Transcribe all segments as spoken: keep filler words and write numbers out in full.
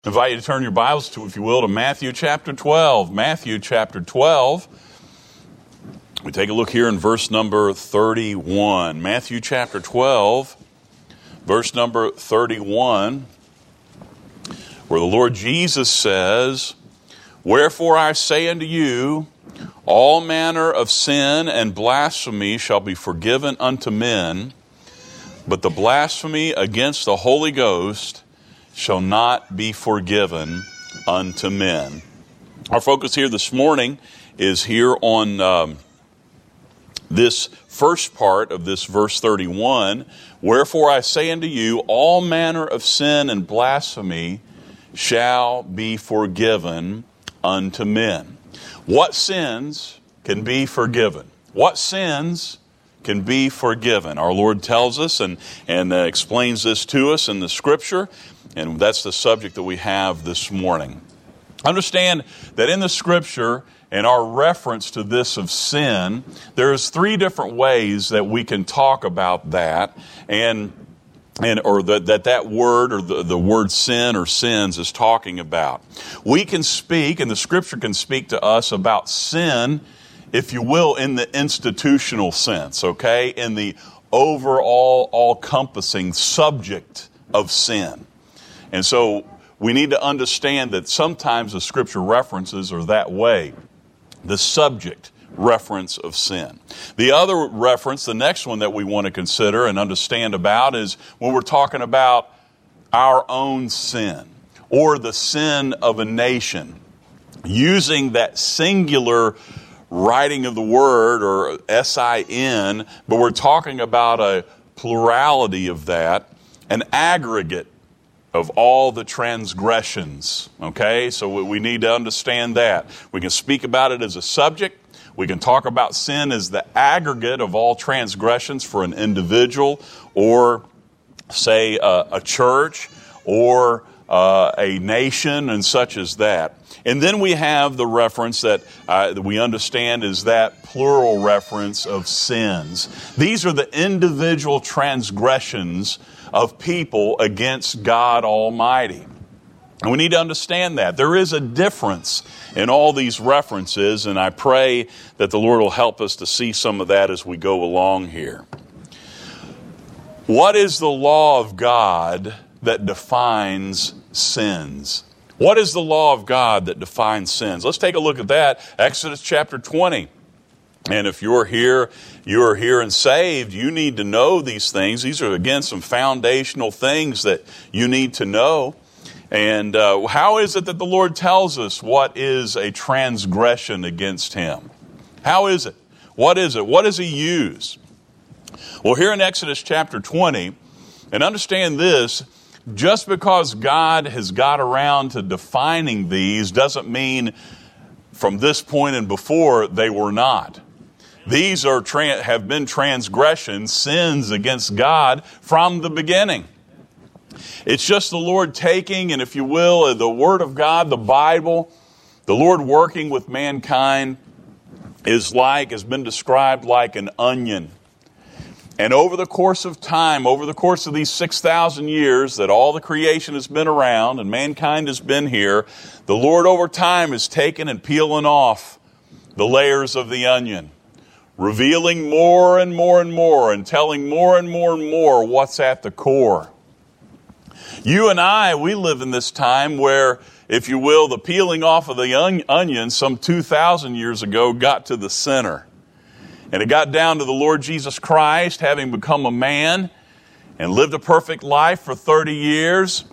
I invite you to turn your Bibles to, if you will, to Matthew chapter twelve. Matthew chapter twelve. We take a look here in verse number thirty-one. Matthew chapter twelve, verse number thirty-one, where the Lord Jesus says, "Wherefore I say unto you, all manner of sin and blasphemy shall be forgiven unto men, but the blasphemy against the Holy Ghost shall not be forgiven unto men." Our focus here this morning is here on um, this first part of this verse thirty-one. Wherefore I say unto you, all manner of sin and blasphemy shall be forgiven unto men. What sins can be forgiven? What sins can be forgiven? Our Lord tells us and, and uh, explains this to us in the Scripture. And that's the subject that we have this morning. Understand that in the Scripture and our reference to this of sin, there's three different ways that we can talk about that, and and or that that, that word or the, the word sin or sins is talking about. We can speak, and the Scripture can speak to us about sin, if you will, in the institutional sense, okay? In the overall, all-encompassing subject of sin. And so we need to understand that sometimes the Scripture references are that way, the subject reference of sin. The other reference, the next one that we want to consider and understand about, is when we're talking about our own sin or the sin of a nation, using that singular writing of the word, or S I N, but we're talking about a plurality of that, an aggregate of all the transgressions, okay? So we need to understand that. We can speak about it as a subject. We can talk about sin as the aggregate of all transgressions for an individual, or say uh, a church, or uh, a nation, and such as that. And then we have the reference that, uh, that we understand is that plural reference of sins. These are the individual transgressions of people against God Almighty. And we need to understand that. There is a difference in all these references, and I pray that the Lord will help us to see some of that as we go along here. What is the law of God that defines sins? What is the law of God that defines sins? Let's take a look at that. Exodus chapter twenty. And if you're here, you're here and saved, you need to know these things. These are, again, some foundational things that you need to know. And uh, how is it that the Lord tells us what is a transgression against Him? How is it? What is it? What does He use? Well, here in Exodus chapter twenty, and understand this, just because God has got around to defining these doesn't mean from this point and before they were not. These are have been transgressions, sins against God from the beginning. It's just the Lord taking, and if you will, the Word of God, the Bible, the Lord working with mankind is like, has been described like an onion. And over the course of time, over the course of these six thousand years that all the creation has been around and mankind has been here, the Lord over time is taking and peeling off the layers of the onion, revealing more and more and more and telling more and more and more what's at the core. You and I, we live in this time where, if you will, the peeling off of the on- onion some two thousand years ago got to the center. And it got down to the Lord Jesus Christ having become a man and lived a perfect life for thirty years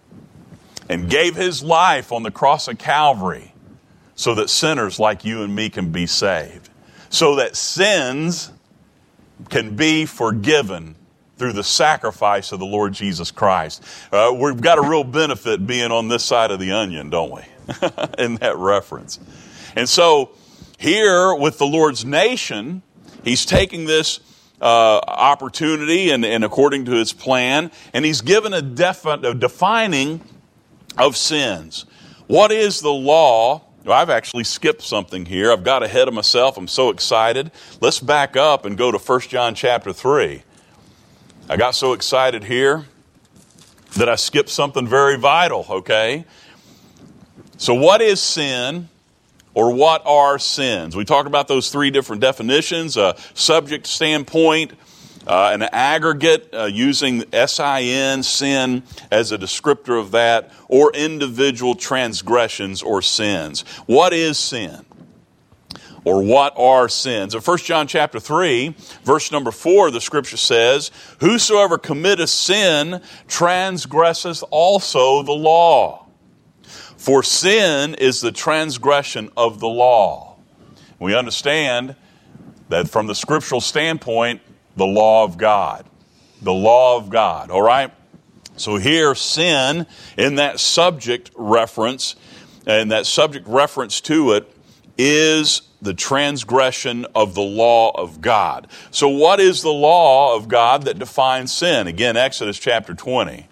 and gave His life on the cross of Calvary so that sinners like you and me can be saved. So that sins can be forgiven through the sacrifice of the Lord Jesus Christ. Uh, we've got a real benefit being on this side of the onion, don't we? In that reference. And so here with the Lord's nation, He's taking this uh, opportunity and, and according to His plan, and He's given a, defi- a defining of sins. What is the law? Well, I've actually skipped something here. I've got ahead of myself. I'm so excited. Let's back up and go to First John chapter three. I got so excited here that I skipped something very vital, okay? So what is sin, or what are sins? We talked about those three different definitions, a subject standpoint, uh, an aggregate uh, using S I N, sin, as a descriptor of that, or individual transgressions or sins. What is sin? Or what are sins? In First John chapter three, verse number four, the scripture says, "Whosoever committeth sin transgresseth also the law. For sin is the transgression of the law." We understand that from the scriptural standpoint, the law of God. The law of God, all right? So here, sin, in that subject reference, and that subject reference to it, is the transgression of the law of God. So what is the law of God that defines sin? Again, Exodus chapter twenty.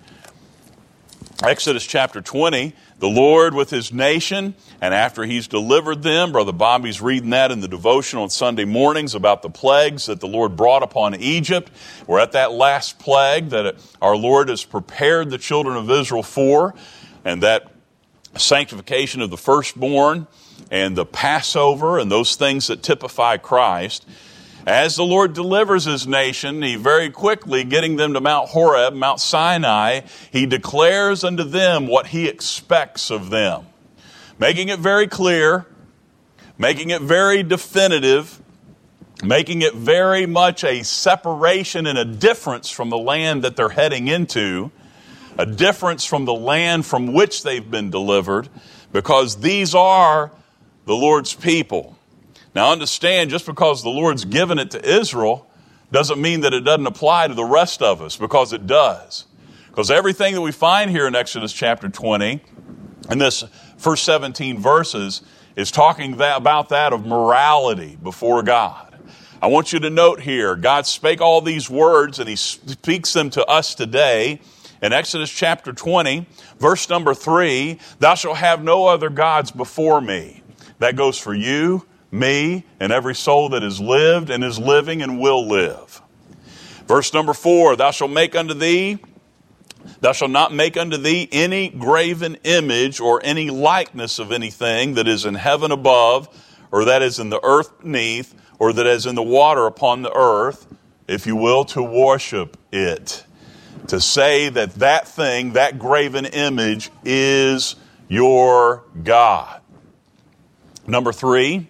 Exodus chapter twenty, the Lord with his nation, and after he's delivered them, Brother Bobby's reading that in the devotional on Sunday mornings about the plagues that the Lord brought upon Egypt. We're at that last plague that our Lord has prepared the children of Israel for, and that sanctification of the firstborn, and the Passover, and those things that typify Christ. As the Lord delivers his nation, he very quickly, getting them to Mount Horeb, Mount Sinai, he declares unto them what he expects of them, making it very clear, making it very definitive, making it very much a separation and a difference from the land that they're heading into, a difference from the land from which they've been delivered, because these are the Lord's people. Now understand, just because the Lord's given it to Israel doesn't mean that it doesn't apply to the rest of us, because it does. Because everything that we find here in Exodus chapter twenty, in this first seventeen verses, is talking that, about that of morality before God. I want you to note here, God spake all these words, and he speaks them to us today. In Exodus chapter twenty, verse number three, "Thou shalt have no other gods before me." That goes for you, me, and every soul that has lived and is living and will live. Verse number four, "Thou shalt make unto thee, thou shalt not make unto thee any graven image or any likeness of anything that is in heaven above, or that is in the earth beneath, or that is in the water upon the earth, if you will, to worship it." To say that that thing, that graven image, is your God. Number three,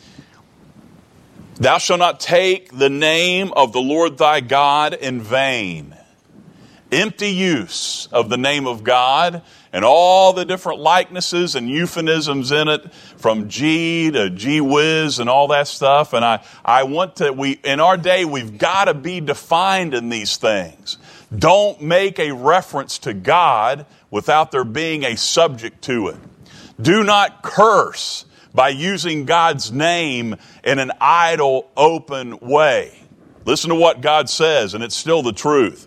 "Thou shalt not take the name of the Lord thy God in vain." Empty use of the name of God and all the different likenesses and euphemisms in it, from G to gee whiz and all that stuff. And I, I want to, we, in our day, we've got to be defined in these things. Don't make a reference to God without there being a subject to it. Do not curse by using God's name in an idle, open way. Listen to what God says, and it's still the truth.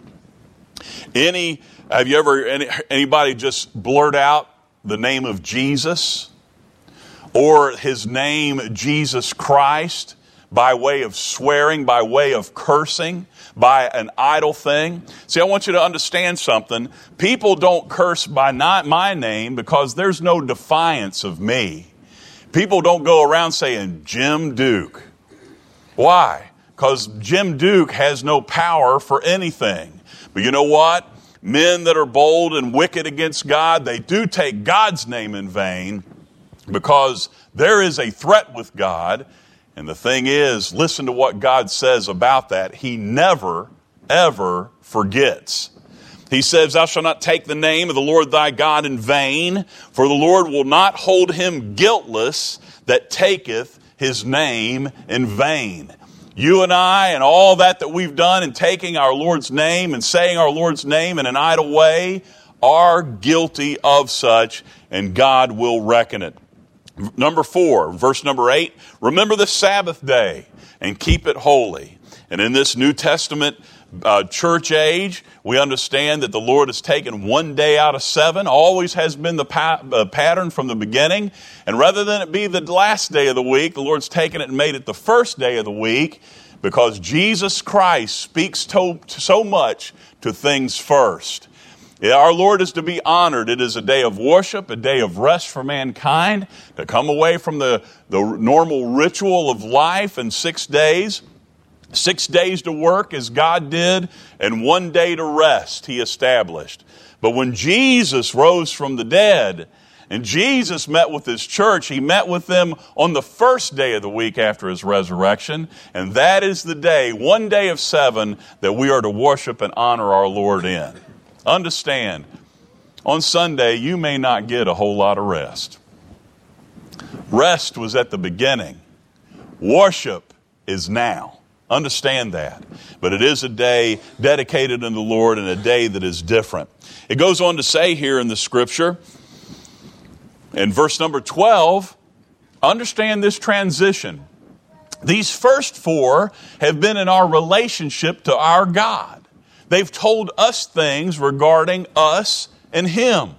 Any, have you ever, any, anybody just blurt out the name of Jesus or his name Jesus Christ by way of swearing, by way of cursing, by an idle thing? See, I want you to understand something. People don't curse by not my name because there's no defiance of me. People don't go around saying, "Jim Duke." Why? Because Jim Duke has no power for anything. But you know what? Men that are bold and wicked against God, they do take God's name in vain, because there is a threat with God. And the thing is, listen to what God says about that. He never, ever forgets. He says, "Thou shalt not take the name of the Lord thy God in vain, for the Lord will not hold him guiltless that taketh his name in vain." You and I and all that that we've done in taking our Lord's name and saying our Lord's name in an idle way are guilty of such, and God will reckon it. Number four, verse number eight, "Remember the Sabbath day and keep it holy." And in this New Testament uh, church age, we understand that the Lord has taken one day out of seven, always has been the pa- uh, pattern from the beginning. And rather than it be the last day of the week, the Lord's taken it and made it the first day of the week, because Jesus Christ speaks to, so much to things first. Yeah, our Lord is to be honored. It is a day of worship, a day of rest for mankind, to come away from the, the normal ritual of life in six days. Six days to work as God did, and one day to rest He established. But when Jesus rose from the dead, and Jesus met with His church, He met with them on the first day of the week after His resurrection, and that is the day, one day of seven, that we are to worship and honor our Lord in. Understand, on Sunday you may not get a whole lot of rest. Rest was at the beginning. Worship is now. Understand that. But it is a day dedicated unto the Lord and a day that is different. It goes on to say here in the scripture, in verse number twelve, understand this transition. These first four have been in our relationship to our God. They've told us things regarding us and Him,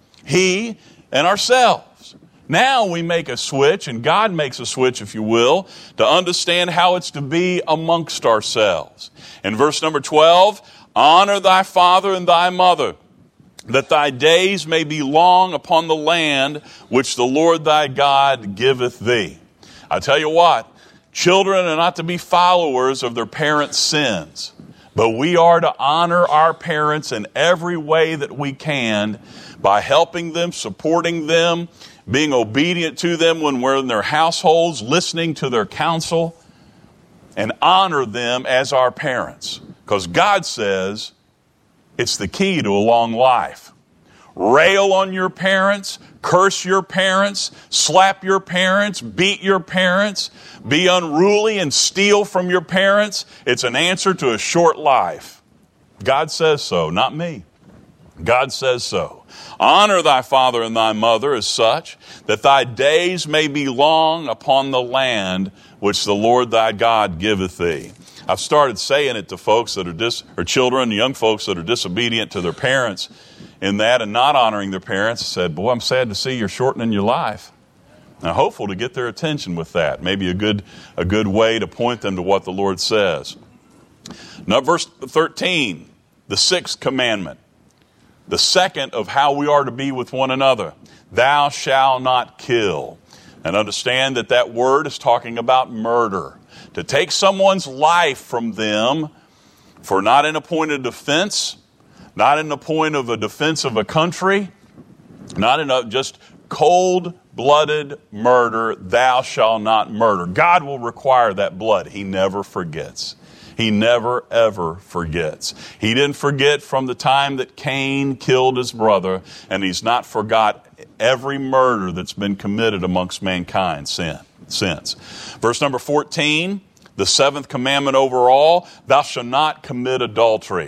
He and ourselves. Now we make a switch, and God makes a switch, if you will, to understand how it's to be amongst ourselves. In verse number twelve, honor thy father and thy mother, that thy days may be long upon the land which the Lord thy God giveth thee. I tell you what, children are not to be followers of their parents' sins, but we are to honor our parents in every way that we can by helping them, supporting them, being obedient to them when we're in their households, listening to their counsel, and honor them as our parents. Because God says it's the key to a long life. Rail on your parents, curse your parents, slap your parents, beat your parents, be unruly and steal from your parents. It's an answer to a short life. God says so, not me. God says so. Honor thy father and thy mother as such, that thy days may be long upon the land which the Lord thy God giveth thee. I've started saying it to folks that are dis, or children, young folks that are disobedient to their parents in that and not honoring their parents. I said, boy, I'm sad to see you're shortening your life. Now, hopeful to get their attention with that. Maybe a good, a good way to point them to what the Lord says. Now, verse thirteen, the sixth commandment. The second of how we are to be with one another. Thou shalt not kill. And understand that that word is talking about murder. To take someone's life from them for not in a point of defense, not in the point of a defense of a country, not in a just cold-blooded murder, thou shalt not murder. God will require that blood. He never forgets. He never, ever forgets. He didn't forget from the time that Cain killed his brother, and He's not forgot every murder that's been committed amongst mankind since. Verse number fourteen, the seventh commandment overall, thou shalt not commit adultery.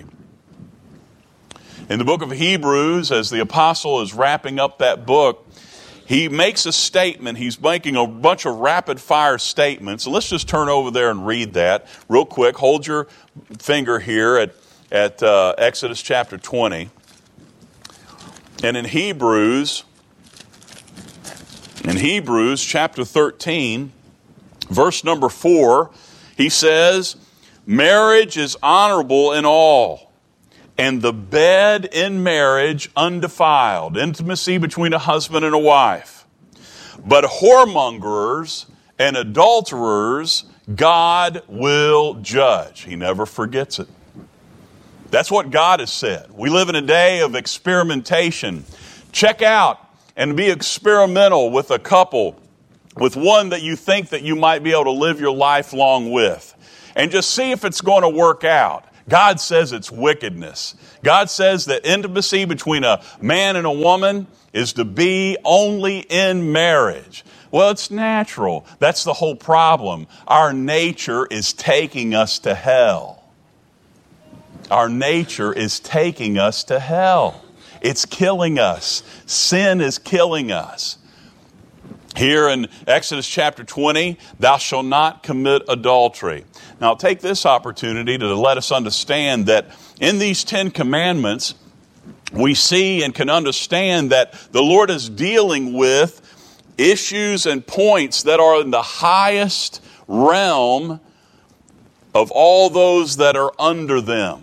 In the book of Hebrews, as the apostle is wrapping up that book, he makes a statement. He's making a bunch of rapid-fire statements. So let's just turn over there and read that real quick. Hold your finger here at, at uh, Exodus chapter twenty. And in Hebrews, in Hebrews chapter thirteen, verse number four, he says, marriage is honorable in all, and the bed in marriage undefiled, intimacy between a husband and a wife. But whoremongers and adulterers God will judge. He never forgets it. That's what God has said. We live in a day of experimentation. Check out and be experimental with a couple, with one that you think that you might be able to live your life long with. And just see if it's going to work out. God says it's wickedness. God says that intimacy between a man and a woman is to be only in marriage. Well, it's natural. That's the whole problem. Our nature is taking us to hell. Our nature is taking us to hell. It's killing us. Sin is killing us. Here in Exodus chapter twenty, thou shalt not commit adultery. Now take this opportunity to let us understand that in these Ten Commandments, we see and can understand that the Lord is dealing with issues and points that are in the highest realm of all those that are under them.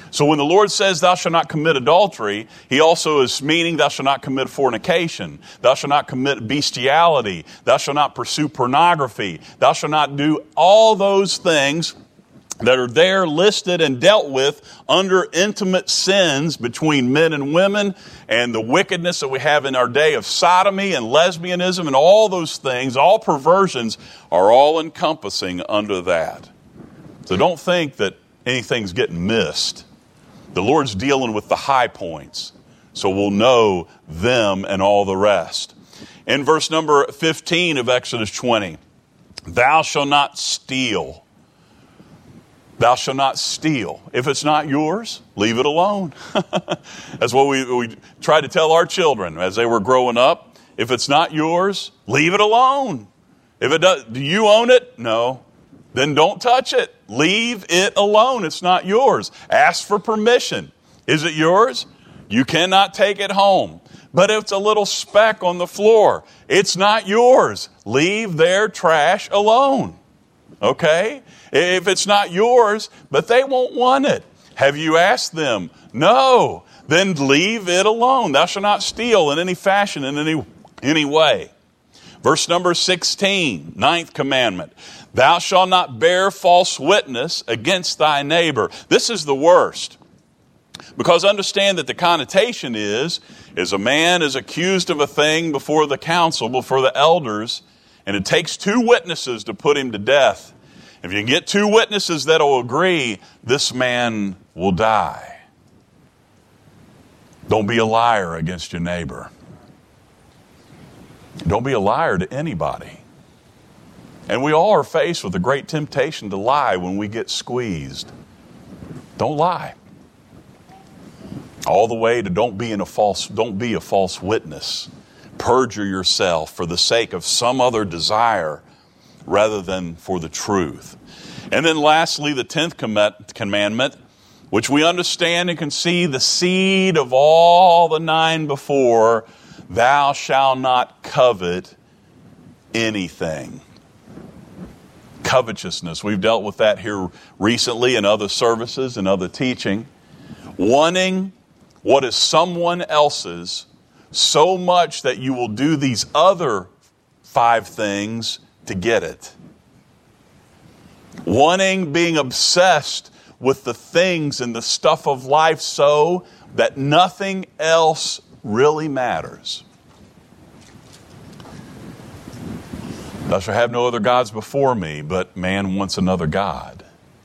So when the Lord says thou shalt not commit adultery, he also is meaning thou shalt not commit fornication, thou shalt not commit bestiality, thou shalt not pursue pornography, thou shalt not do all those things that are there listed and dealt with under intimate sins between men and women, and the wickedness that we have in our day of sodomy and lesbianism and all those things, all perversions are all encompassing under that. So don't think that anything's getting missed. The Lord's dealing with the high points, so we'll know them and all the rest. In verse number fifteen of Exodus twenty, thou shalt not steal. Thou shalt not steal. If it's not yours, leave it alone. That's what we, we try to tell our children as they were growing up. If it's not yours, leave it alone. If it does, do you own it? No. Then don't touch it. Leave it alone. It's not yours. Ask for permission. Is it yours? You cannot take it home. But if it's a little speck on the floor, it's not yours. Leave their trash alone. Okay? If it's not yours, but they won't want it. Have you asked them? No. Then leave it alone. Thou shalt not steal in any fashion, in any, any way. Verse number sixteen, ninth commandment. Thou shalt not bear false witness against thy neighbor. This is the worst. Because understand that the connotation is, is a man is accused of a thing before the council, before the elders, and it takes two witnesses to put him to death. If you can get two witnesses that will agree, this man will die. Don't be a liar against your neighbor. Don't be a liar to anybody. And we all are faced with a great temptation to lie when we get squeezed. Don't lie. All the way to don't be in a false, don't be a false witness. Perjure yourself for the sake of some other desire rather than for the truth. And then lastly, the tenth commandment, which we understand and can see the seed of all the nine before, thou shalt not covet anything. Covetousness. We've dealt with that here recently in other services and other teaching. Wanting what is someone else's so much that you will do these other five things to get it. Wanting, being obsessed with the things and the stuff of life so that nothing else really matters. Thou shalt have no other gods before me, but man wants another God.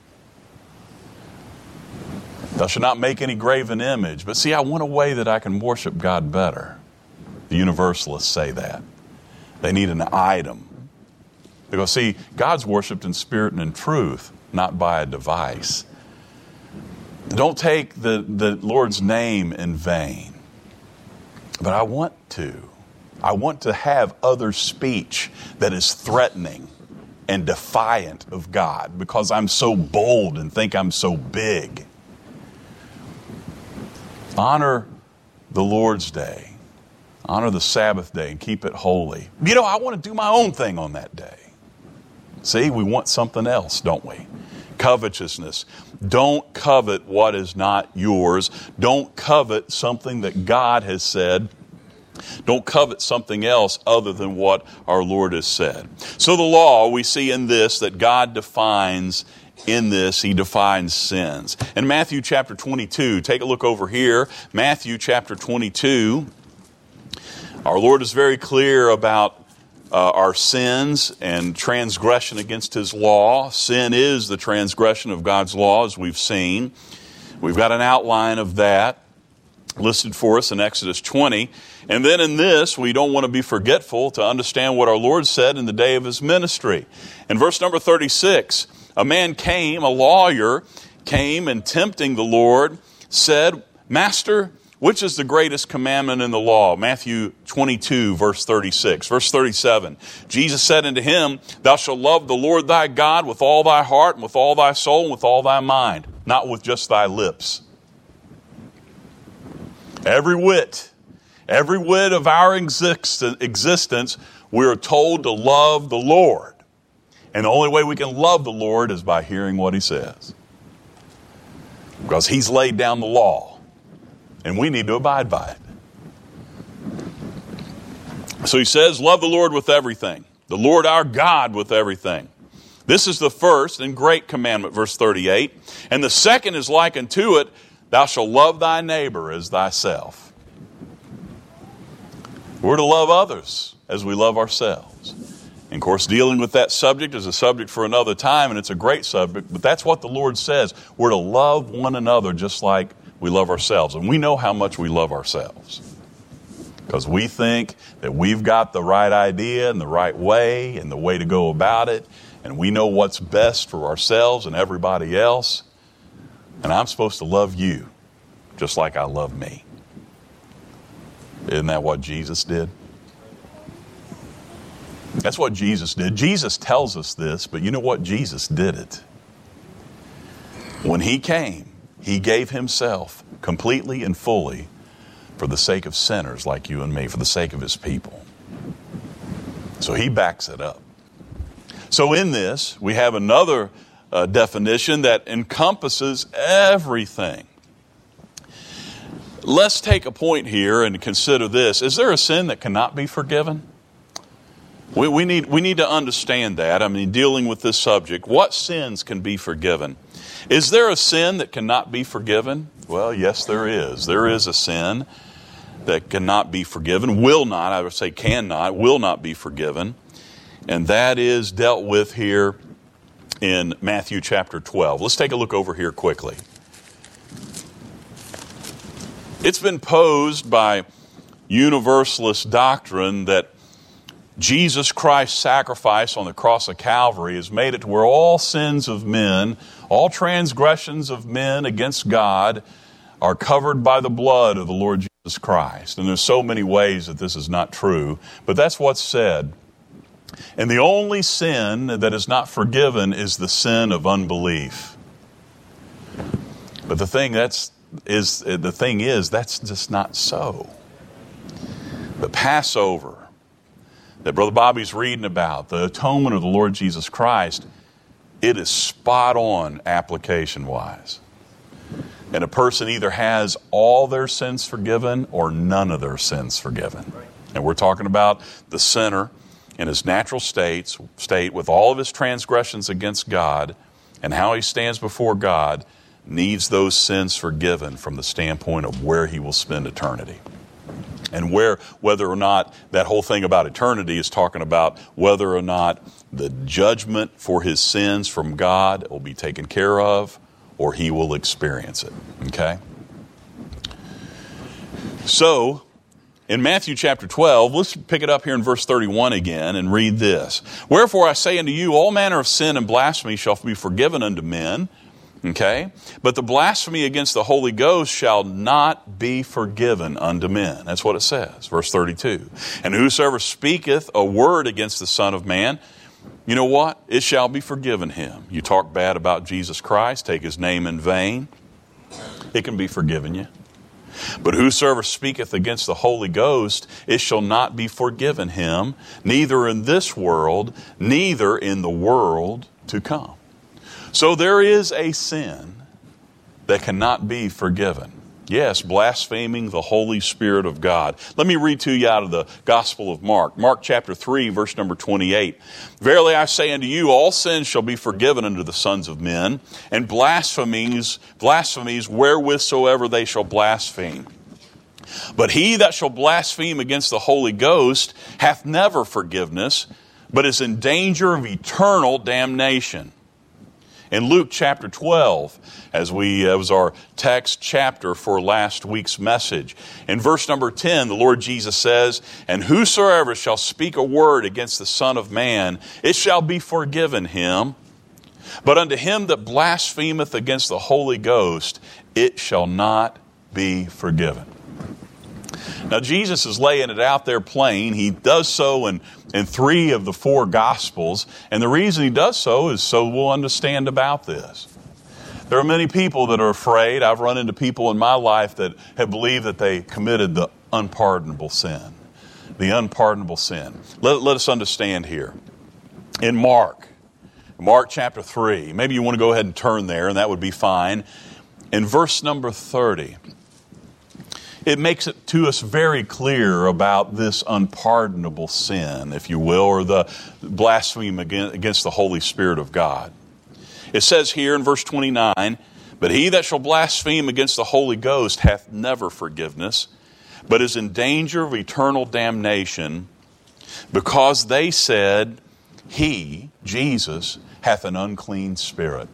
Thou shalt not make any graven image. But see, I want a way that I can worship God better. The universalists say that. They need an item. Because see, God's worshiped in spirit and in truth, not by a device. Don't take the, the Lord's name in vain. But I want to. I want to have other speech that is threatening and defiant of God because I'm so bold and think I'm so big. Honor the Lord's day. Honor the Sabbath day and keep it holy. You know, I want to do my own thing on that day. See, we want something else, don't we? Covetousness. Don't covet what is not yours. Don't covet something that God has said. Don't covet something else other than what our Lord has said. So the law, we see in this that God defines in this, He defines sins. In Matthew chapter twenty-two, take a look over here. Matthew chapter twenty-two. Our Lord is very clear about uh, our sins and transgression against His law. Sin is the transgression of God's law, as we've seen. We've got an outline of that listed for us in Exodus twenty. And then in this, we don't want to be forgetful to understand what our Lord said in the day of His ministry. In verse number thirty-six, a man came, a lawyer came and tempting the Lord, said, Master, which is the greatest commandment in the law? Matthew twenty-two, verse thirty-six. Verse thirty-seven, Jesus said unto him, Thou shalt love the Lord thy God with all thy heart and with all thy soul and with all thy mind, not with just thy lips. Every whit, every whit of our existence, we are told to love the Lord. And the only way we can love the Lord is by hearing what He says. Because he's laid down the law, and we need to abide by it. So he says, love the Lord with everything, the Lord our God with everything. This is the first and great commandment, verse thirty-eight. And the second is like unto it, thou shalt love thy neighbor as thyself. We're to love others as we love ourselves. And of course, dealing with that subject is a subject for another time, and it's a great subject, but that's what the Lord says. We're to love one another just like we love ourselves. And we know how much we love ourselves, because we think that we've got the right idea and the right way and the way to go about it, and we know what's best for ourselves and everybody else. And I'm supposed to love you just like I love me. Isn't that what Jesus did? That's what Jesus did. Jesus tells us this, but you know what? Jesus did it. When he came, he gave himself completely and fully for the sake of sinners like you and me, for the sake of his people. So he backs it up. So in this, we have another uh, definition that encompasses everything. Let's take a point here and consider this. Is there a sin that cannot be forgiven? We, we need, we need to understand that. I mean, dealing with this subject, what sins can be forgiven? Is there a sin that cannot be forgiven? Well, yes, there is. There is a sin that cannot be forgiven, will not, I would say cannot, will not be forgiven. And that is dealt with here in Matthew chapter twelve. Let's take a look over here quickly. It's been posed by universalist doctrine that Jesus Christ's sacrifice on the cross of Calvary has made it to where all sins of men, all transgressions of men against God are covered by the blood of the Lord Jesus Christ. And there's so many ways that this is not true, but that's what's said. And the only sin that is not forgiven is the sin of unbelief. But the thing that's is the thing is that's just not so. The Passover that Brother Bobby's reading about, the atonement of the Lord Jesus Christ, it is spot on application-wise. And a person either has all their sins forgiven or none of their sins forgiven. And we're talking about the sinner in his natural states, state with all of his transgressions against God, and how he stands before God needs those sins forgiven from the standpoint of where he will spend eternity. And where, whether or not that whole thing about eternity is talking about whether or not the judgment for his sins from God will be taken care of or he will experience it. Okay? So, in Matthew chapter twelve, let's pick it up here in verse thirty-one again and read this. Wherefore I say unto you, all manner of sin and blasphemy shall be forgiven unto men. Okay? But the blasphemy against the Holy Ghost shall not be forgiven unto men. That's what it says. Verse thirty-two. And whosoever speaketh a word against the Son of Man, you know what? It shall be forgiven him. You talk bad about Jesus Christ, take his name in vain, it can be forgiven you. But whosoever speaketh against the Holy Ghost, it shall not be forgiven him, neither in this world, neither in the world to come. So there is a sin that cannot be forgiven. Yes, blaspheming the Holy Spirit of God. Let me read to you out of the Gospel of Mark. Mark chapter three, verse number twenty-eight. Verily I say unto you, all sins shall be forgiven unto the sons of men, and blasphemies, blasphemies wherewithsoever they shall blaspheme. But he that shall blaspheme against the Holy Ghost hath never forgiveness, but is in danger of eternal damnation. In Luke chapter twelve, as we as was our text chapter for last week's message, in verse number ten, the Lord Jesus says, and whosoever shall speak a word against the Son of Man, it shall be forgiven him. But unto him that blasphemeth against the Holy Ghost, it shall not be forgiven. Now, Jesus is laying it out there plain. He does so in, in three of the four Gospels. And the reason he does so is so we'll understand about this. There are many people that are afraid. I've run into people in my life that have believed that they committed the unpardonable sin. The unpardonable sin. Let, let us understand here. In Mark, Mark chapter three, maybe you want to go ahead and turn there, and that would be fine. in verse number thirty, it makes it to us very clear about this unpardonable sin, if you will, or the blasphemy against the Holy Spirit of God. It says here in verse twenty-nine, "But he that shall blaspheme against the Holy Ghost hath never forgiveness, but is in danger of eternal damnation, because they said, He, Jesus, hath an unclean spirit."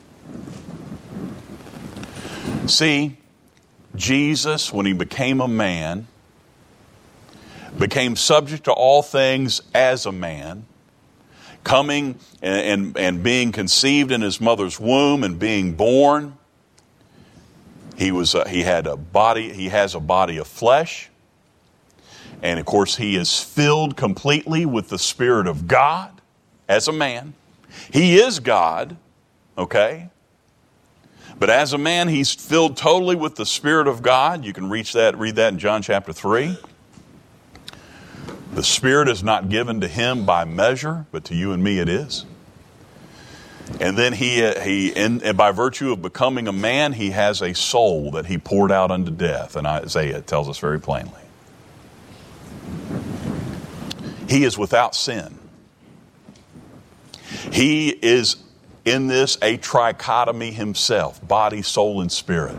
See, Jesus, when he became a man, became subject to all things as a man, coming and, and, and being conceived in his mother's womb and being born. He was a, he had a body, he has a body of flesh. And of course, he is filled completely with the Spirit of God as a man. He is God, okay? But as a man, he's filled totally with the Spirit of God. You can reach that, read that in John chapter three. The Spirit is not given to him by measure, but to you and me it is. And then he, he in, and by virtue of becoming a man, he has a soul that he poured out unto death. And Isaiah tells us very plainly. He is without sin. He is in this a trichotomy himself, body, soul, and spirit.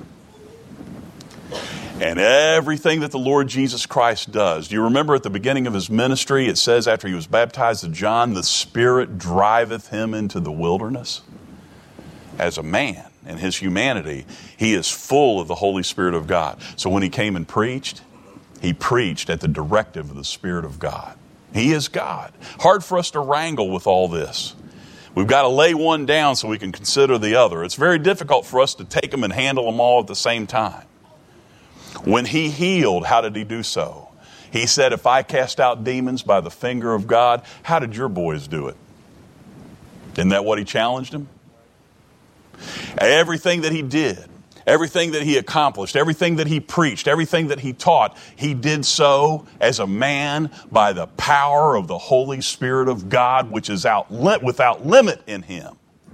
And everything that the Lord Jesus Christ does. Do you remember at the beginning of his ministry, it says after he was baptized of John, the Spirit driveth him into the wilderness? As a man in his humanity, he is full of the Holy Spirit of God. So when he came and preached, he preached at the directive of the Spirit of God. He is God. Hard for us to wrangle with all this. We've got to lay one down so we can consider the other. It's very difficult for us to take them and handle them all at the same time. When he healed, how did he do so? He said, if I cast out demons by the finger of God, how did your boys do it? Isn't that what he challenged him? Everything that he did, everything that he accomplished, everything that he preached, everything that he taught, he did so as a man by the power of the Holy Spirit of God, which is out, without limit in him.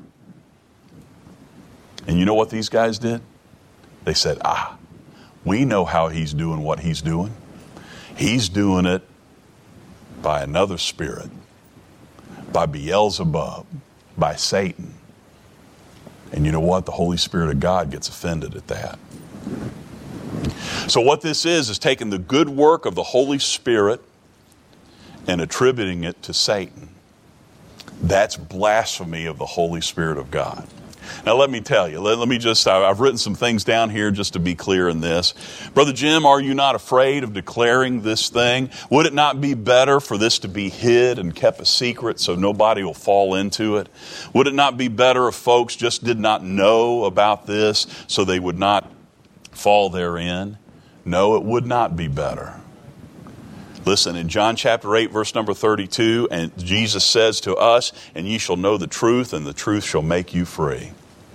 And you know what these guys did? They said, ah, we know how he's doing what he's doing. He's doing it by another spirit, by Beelzebub, by Satan. And you know what? The Holy Spirit of God gets offended at that. So what this is, is taking the good work of the Holy Spirit and attributing it to Satan. That's blasphemy of the Holy Spirit of God. Now let me tell you, let, let me just, I've written some things down here just to be clear in this. Brother Jim, are you not afraid of declaring this thing? Would it not be better for this to be hid and kept a secret so nobody will fall into it? Would it not be better if folks just did not know about this so they would not fall therein? No, it would not be better. Listen, in John chapter eight, verse number thirty-two, and Jesus says to us, and ye shall know the truth, and the truth shall make you free.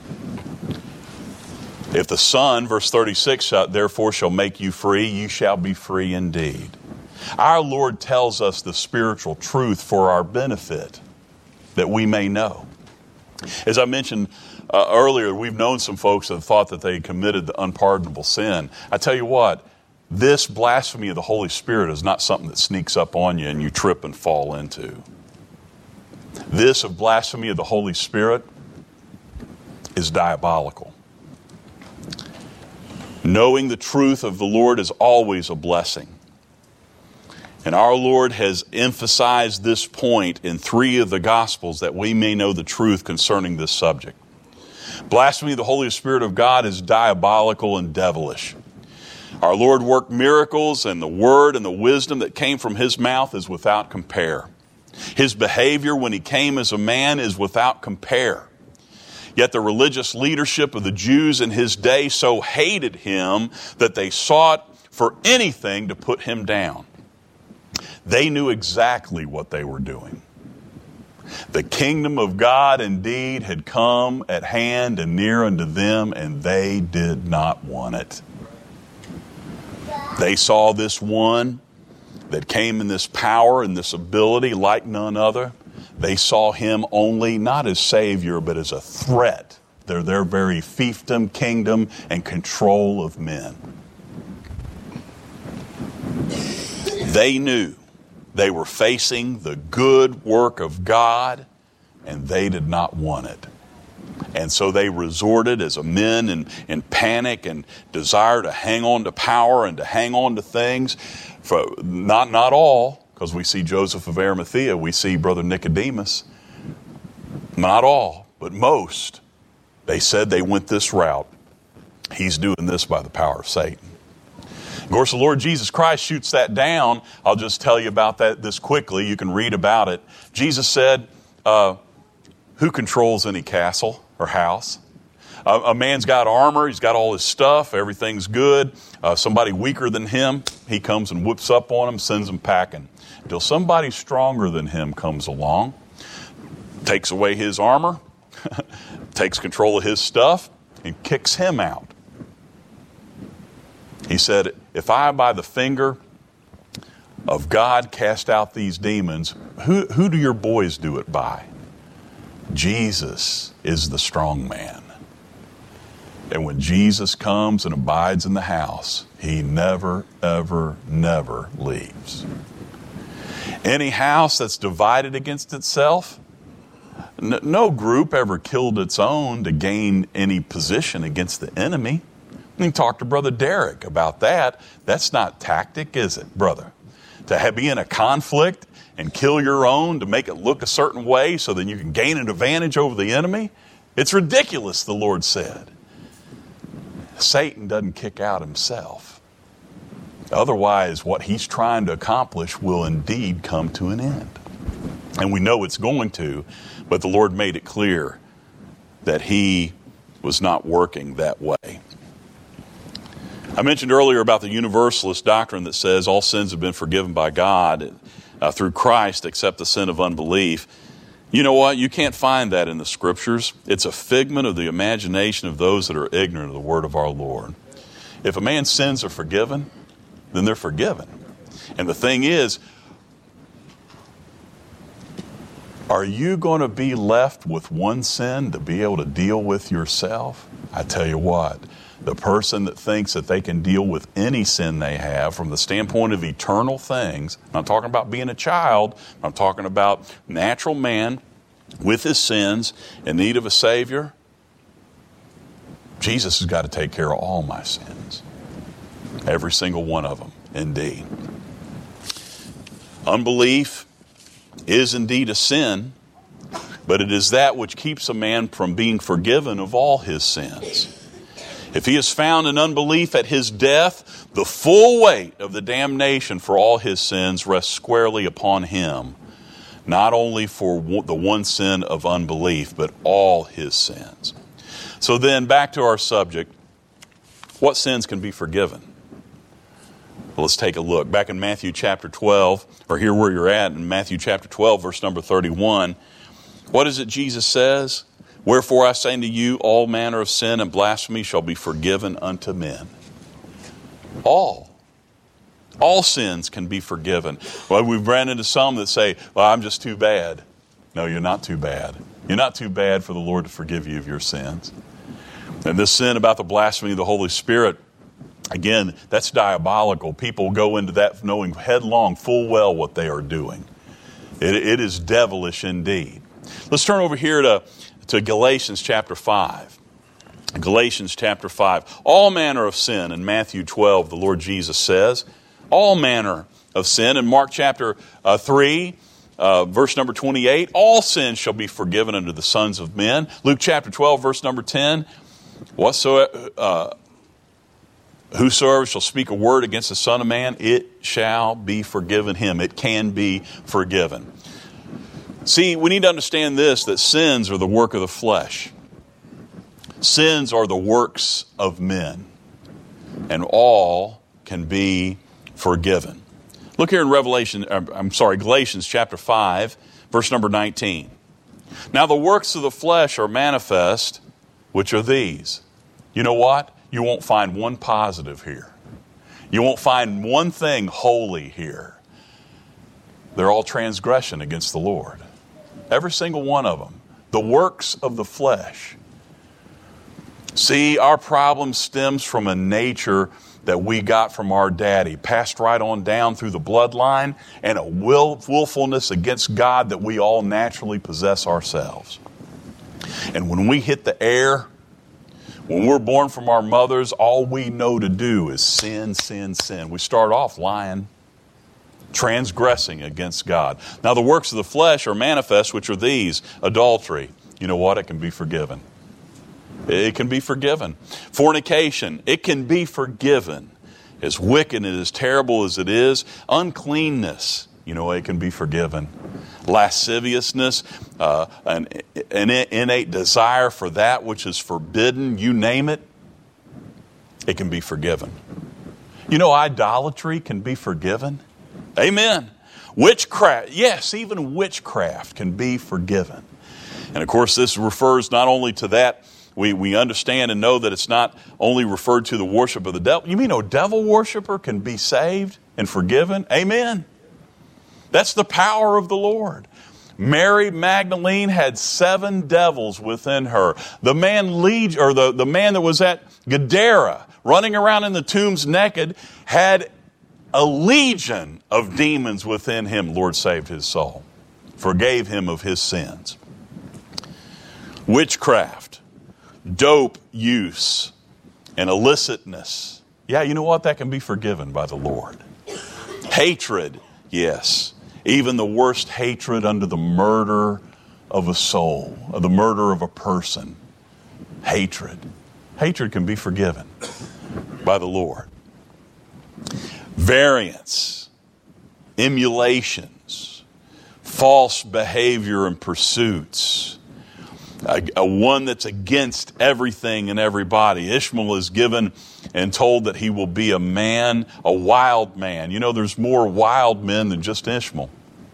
If the Son, verse thirty-six, therefore shall make you free, you shall be free indeed. Our Lord tells us the spiritual truth for our benefit, that we may know. As I mentioned uh, earlier, we've known some folks that have thought that they committed the unpardonable sin. I tell you what, this blasphemy of the Holy Spirit is not something that sneaks up on you and you trip and fall into. This of blasphemy of the Holy Spirit is diabolical. Knowing the truth of the Lord is always a blessing. And our Lord has emphasized this point in three of the Gospels that we may know the truth concerning this subject. Blasphemy of the Holy Spirit of God is diabolical and devilish. Our Lord worked miracles, and the word and the wisdom that came from his mouth is without compare. His behavior when he came as a man is without compare. Yet the religious leadership of the Jews in his day so hated him that they sought for anything to put him down. They knew exactly what they were doing. The kingdom of God indeed had come at hand and near unto them, and they did not want it. They saw this one that came in this power and this ability like none other. They saw him only not as Savior, but as a threat They're their very fiefdom, kingdom, and control of men. They knew they were facing the good work of God, and they did not want it. And so they resorted as a men in, in panic and desire to hang on to power and to hang on to things. For not, not all, because we see Joseph of Arimathea, we see Brother Nicodemus. Not all, but most. They said they went this route. He's doing this by the power of Satan. Of course, the Lord Jesus Christ shoots that down. I'll just tell you about that this quickly. You can read about it. Jesus said, uh, who controls any castle or house? Uh, a man's got armor. He's got all his stuff. Everything's good. Uh, somebody weaker than him, he comes and whips up on him, sends him packing. Until somebody stronger than him comes along, takes away his armor, takes control of his stuff, and kicks him out. He said, if I by the finger of God cast out these demons, who, who do your boys do it by? Jesus is the strong man. And when Jesus comes and abides in the house, he never, ever, never leaves. Any house that's divided against itself, no group ever killed its own to gain any position against the enemy. You can talk to Brother Derek about that. That's not tactic, is it, brother? To have, be in a conflict and kill your own to make it look a certain way so that you can gain an advantage over the enemy? It's ridiculous, the Lord said. Satan doesn't kick out himself. Otherwise, what he's trying to accomplish will indeed come to an end. And we know it's going to, but the Lord made it clear that he was not working that way. I mentioned earlier about the universalist doctrine that says all sins have been forgiven by God uh, through Christ except the sin of unbelief. You know what? You can't find that in the Scriptures. It's a figment of the imagination of those that are ignorant of the word of our Lord. If a man's sins are forgiven, then they're forgiven. And the thing is, are you going to be left with one sin to be able to deal with yourself? I tell you what, the person that thinks that they can deal with any sin they have from the standpoint of eternal things, I'm not talking about being a child, I'm talking about natural man with his sins in need of a Savior. Jesus has got to take care of all my sins. Every single one of them, indeed. Unbelief is indeed a sin, but it is that which keeps a man from being forgiven of all his sins. If he is found in unbelief at his death, the full weight of the damnation for all his sins rests squarely upon him, not only for the one sin of unbelief, but all his sins. So then, back to our subject, what sins can be forgiven? Well, let's take a look. Back in Matthew chapter twelve, or here where you're at, in Matthew chapter twelve, verse number thirty-one, what is it Jesus says? Wherefore I say unto you, all manner of sin and blasphemy shall be forgiven unto men. All. All sins can be forgiven. Well, we've ran into some that say, well, I'm just too bad. No, you're not too bad. You're not too bad for the Lord to forgive you of your sins. And this sin about the blasphemy of the Holy Spirit, again, that's diabolical. People go into that knowing headlong full well what they are doing. It, it is devilish indeed. Let's turn over here to, to Galatians chapter five. Galatians chapter five. All manner of sin in Matthew twelve, the Lord Jesus says. All manner of sin. In Mark chapter uh, three, uh, verse number twenty-eight, all sins shall be forgiven unto the sons of men. Luke chapter twelve, verse number ten, whatsoever... Uh, Whosoever shall speak a word against the Son of Man, it shall be forgiven him. It can be forgiven. See, we need to understand this, that sins are the work of the flesh. Sins are the works of men. And all can be forgiven. Look here in Revelation, I'm sorry, Galatians chapter five, verse number nineteen. Now the works of the flesh are manifest, which are these. You know what? You won't find one positive here. You won't find one thing holy here. They're all transgression against the Lord. Every single one of them. The works of the flesh. See, our problem stems from a nature that we got from our daddy, passed right on down through the bloodline, and a will, willfulness against God that we all naturally possess ourselves. And when we hit the air, when we're born from our mothers, all we know to do is sin, sin, sin. We start off lying, transgressing against God. Now the works of the flesh are manifest, which are these: adultery. You know what? It can be forgiven. It can be forgiven. Fornication, it can be forgiven. As wicked and as terrible as it is. Uncleanness, you know, it can be forgiven. Lasciviousness, uh, an, an innate desire for that which is forbidden, you name it, it can be forgiven. You know, idolatry can be forgiven. Amen. Witchcraft, yes, even witchcraft can be forgiven. And of course, this refers not only to that. We we understand and know that it's not only referred to the worship of the devil. You mean a devil worshiper can be saved and forgiven? Amen. That's the power of the Lord. Mary Magdalene had seven devils within her. The man Legion, or the, the man that was at Gadara, running around in the tombs naked, had a legion of demons within him. Lord saved his soul, forgave him of his sins. Witchcraft, dope use, and illicitness. Yeah, you know what? That can be forgiven by the Lord. Hatred, yes. Even the worst hatred under the murder of a soul, of the murder of a person. Hatred. Hatred can be forgiven by the Lord. Variance, emulations, false behavior and pursuits. A, a one that's against everything and everybody. Ishmael is given and told that he will be a man, a wild man. You know, there's more wild men than just Ishmael.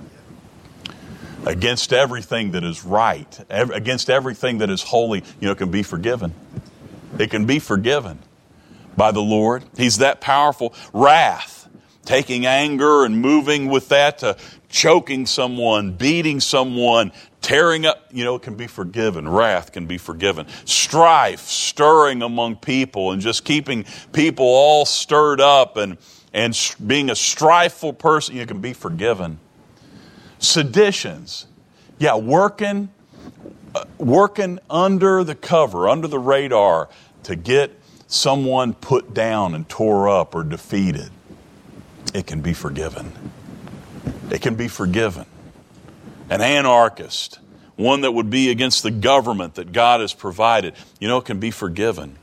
Against everything that is right, ev- against everything that is holy, you know, it can be forgiven. It can be forgiven by the Lord. He's that powerful. Wrath, taking anger and moving with that to choking someone, beating someone, tearing up, you know, it can be forgiven. Wrath can be forgiven. Strife, stirring among people and just keeping people all stirred up and, and being a strifeful person, you can be forgiven. Seditions, yeah, working, uh, working under the cover, under the radar to get someone put down and tore up or defeated. It can be forgiven. It can be forgiven. An anarchist, one that would be against the government that God has provided, you know, it can be forgiven.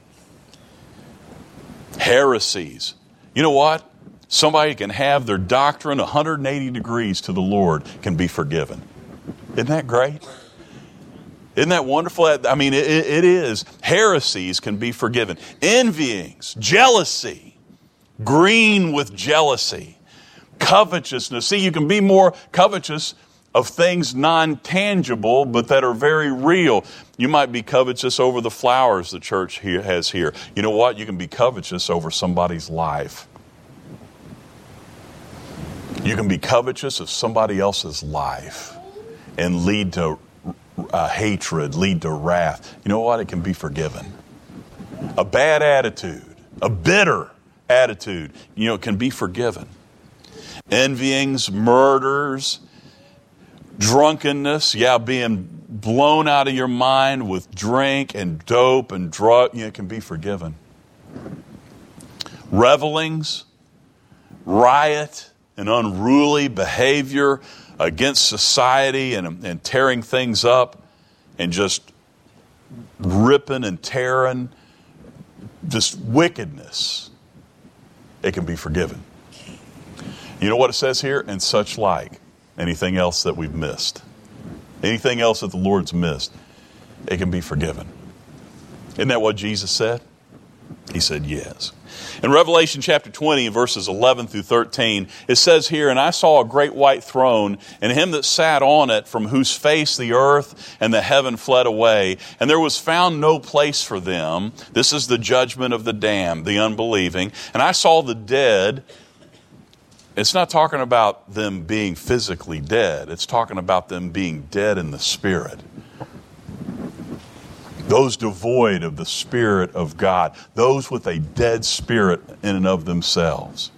Heresies. You know what? Somebody can have their doctrine one hundred eighty degrees to the Lord, can be forgiven. Isn't that great? Isn't that wonderful? I mean, it, it is. Heresies can be forgiven. Envyings, jealousy, green with jealousy, covetousness. See, you can be more covetous of things non-tangible, but that are very real. You might be covetous over the flowers the church here has here. You know what? You can be covetous over somebody's life. You can be covetous of somebody else's life and lead to uh, hatred, lead to wrath. You know what? It can be forgiven. A bad attitude, a bitter attitude, you know, it can be forgiven. Envyings, murders, drunkenness, yeah, being blown out of your mind with drink and dope and drug, you know, it can be forgiven. Revelings, riot, and unruly behavior against society and, and tearing things up and just ripping and tearing, just wickedness, it can be forgiven. You know what it says here? And such like. Anything else that we've missed, anything else that the Lord's missed, it can be forgiven. Isn't that what Jesus said? He said yes. In Revelation chapter twenty, verses eleven through thirteen, it says here, "And I saw a great white throne, and him that sat on it, from whose face the earth and the heaven fled away. And there was found no place for them. This is the judgment of the damned, the unbelieving. And I saw the dead." It's not talking about them being physically dead. It's talking about them being dead in the spirit. those devoid of the Spirit of God, those with a dead spirit in and of themselves.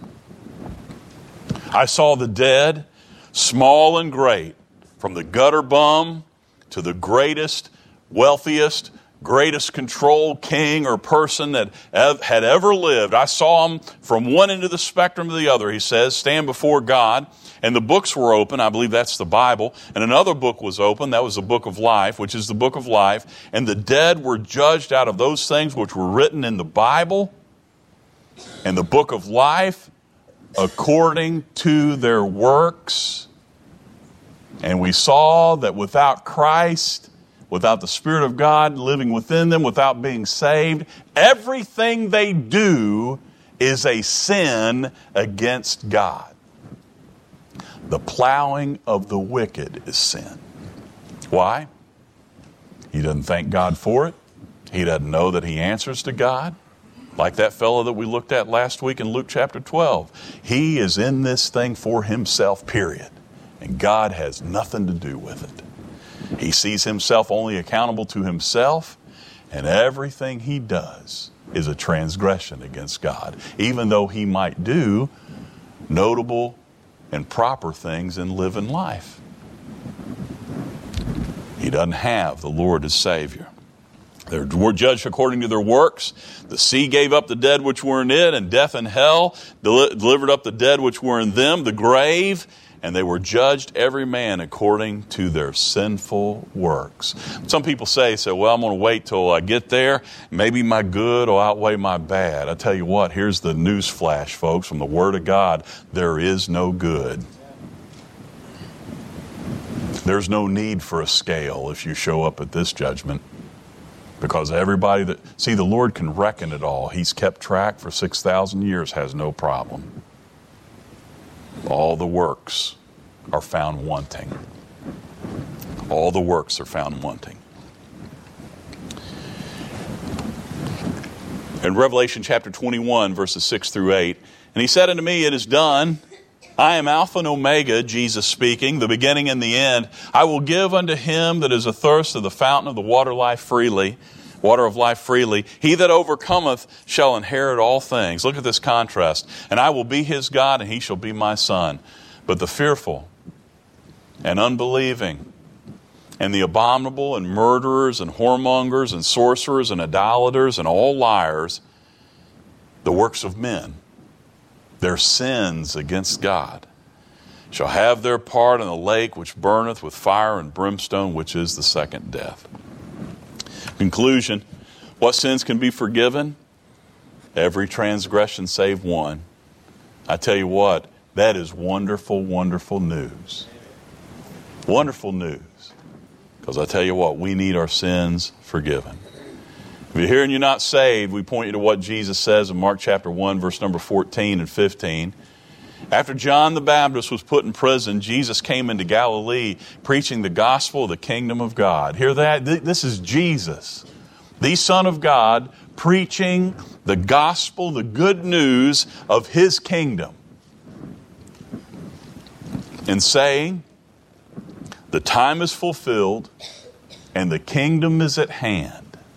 I saw the dead, small and great, from the gutter bum to the greatest, wealthiest, greatest controlled king or person that ev- had ever lived. I saw them from one end of the spectrum to the other, he says, stand before God. And the books were open. I believe that's the Bible. And another book was open. That was the book of life, which is the book of life. And the dead were judged out of those things which were written in the Bible and the book of life according to their works. And we saw that without Christ, without the Spirit of God living within them, without being saved, everything they do is a sin against God. The plowing of the wicked is sin. Why? He doesn't thank God for it. He doesn't know that he answers to God. Like that fellow that we looked at last week in Luke chapter twelve. He is in this thing for himself, period. And God has nothing to do with it. He sees himself only accountable to himself, and everything he does is a transgression against God, even though he might do notable and proper things in living life. He doesn't have the Lord as Savior. They were judged according to their works. The sea gave up the dead which were in it, and death and hell delivered up the dead which were in them, the grave, and they were judged every man according to their sinful works. Some people say, say, well, I'm going to wait till I get there. Maybe my good will outweigh my bad. I tell you what, here's the news flash, folks, from the Word of God. There is no good. There's no need for a scale if you show up at this judgment. Because everybody that, see, the Lord can reckon it all. He's kept track for six thousand years, has no problem. All the works are found wanting. All the works are found wanting. In Revelation chapter twenty-one, verses six through eight, and he said unto me, it is done. I am Alpha and Omega, Jesus speaking, the beginning and the end. I will give unto him that is athirst of the fountain of the water life freely, water of life freely. He that overcometh shall inherit all things. Look at this contrast. And I will be his God, and he shall be my son. But the fearful and unbelieving and the abominable and murderers and whoremongers and sorcerers and idolaters and all liars, the works of men, their sins against God, shall have their part in the lake which burneth with fire and brimstone, which is the second death. Conclusion, what sins can be forgiven? Every transgression save one. I tell you what, that is wonderful, wonderful news. Wonderful news. Because I tell you what, we need our sins forgiven. If you're here and you're not saved, we point you to what Jesus says in Mark chapter one, verse number fourteen and fifteen. After John the Baptist was put in prison, Jesus came into Galilee preaching the gospel of the kingdom of God. Hear that? This is Jesus, the Son of God, preaching the gospel, the good news of his kingdom. And saying, the time is fulfilled and the kingdom is at hand.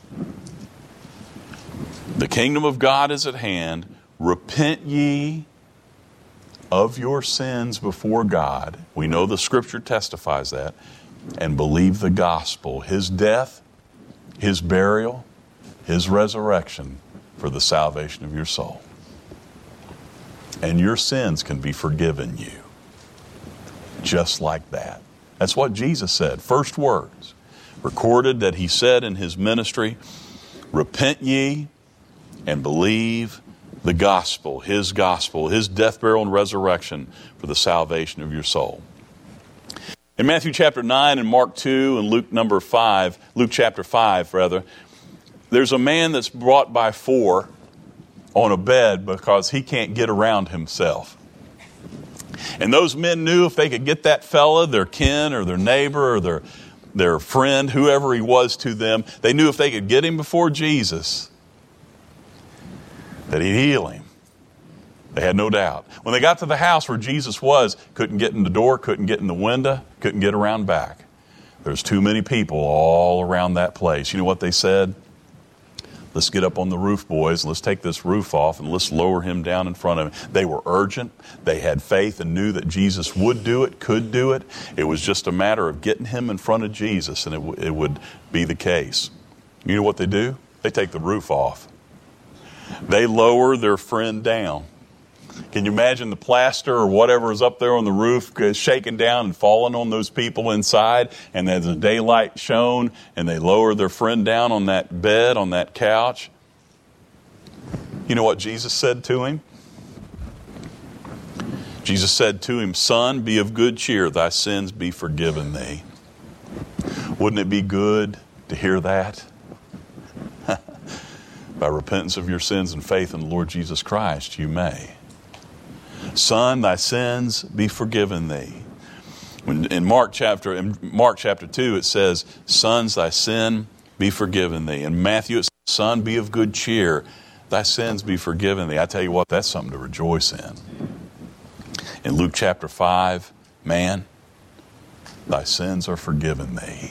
The kingdom of God is at hand. Repent ye of your sins before God. We know the scripture testifies that. And believe the gospel. His death, his burial, his resurrection for the salvation of your soul. And your sins can be forgiven you. Just like that. That's what Jesus said. First words recorded that he said in his ministry, repent ye and believe the gospel, his gospel, his death, burial, and resurrection for the salvation of your soul. In Matthew chapter nine and Mark two and Luke number five, Luke chapter five rather, there's a man that's brought by four on a bed because he can't get around himself. And those men knew if they could get that fella, their kin or their neighbor or their, their friend, whoever he was to them, they knew if they could get him before Jesus, that he'd heal him. They had no doubt. When they got to the house where Jesus was, couldn't get in the door, couldn't get in the window, couldn't get around back. There's too many people all around that place. You know what they said? Let's get up on the roof, boys. Let's take this roof off and let's lower him down in front of him. They were urgent. They had faith and knew that Jesus would do it, could do it. It was just a matter of getting him in front of Jesus, and it, w- it would be the case. You know what they do? They take the roof off. They lower their friend down. Can you imagine the plaster or whatever is up there on the roof shaking down and falling on those people inside? And as the daylight shone and they lower their friend down on that bed, on that couch. You know what Jesus said to him? Jesus said to him, "Son, be of good cheer. Thy sins be forgiven thee." Wouldn't it be good to hear that? By repentance of your sins and faith in the Lord Jesus Christ, you may. Son, thy sins be forgiven thee. When in Mark chapter in Mark chapter two, it says, "Sons, thy sin be forgiven thee." In Matthew, it says, "Son, be of good cheer. Thy sins be forgiven thee." I tell you what, that's something to rejoice in. In Luke chapter five, man, thy sins are forgiven thee.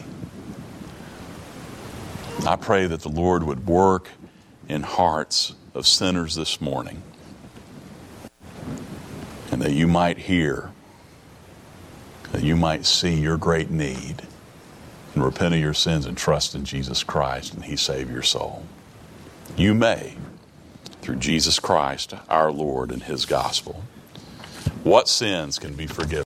I pray that the Lord would work in hearts of sinners this morning, and that you might hear, that you might see your great need and repent of your sins and trust in Jesus Christ, and He save your soul. You may, through Jesus Christ, our Lord, and His gospel. What sins can be forgiven?